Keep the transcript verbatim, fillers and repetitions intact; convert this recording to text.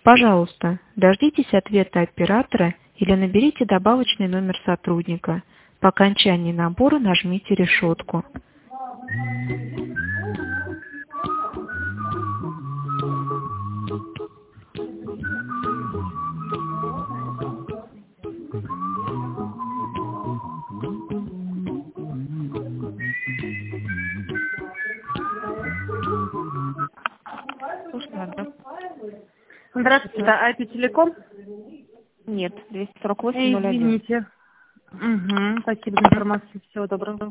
Пожалуйста, дождитесь ответа оператора или наберите добавочный номер сотрудника. По окончании набора нажмите решетку. Здравствуйте, да, ай пи Телеком? Нет, двести сорок восемь ноль один. Извините. Угу, спасибо за информацию. Всего доброго.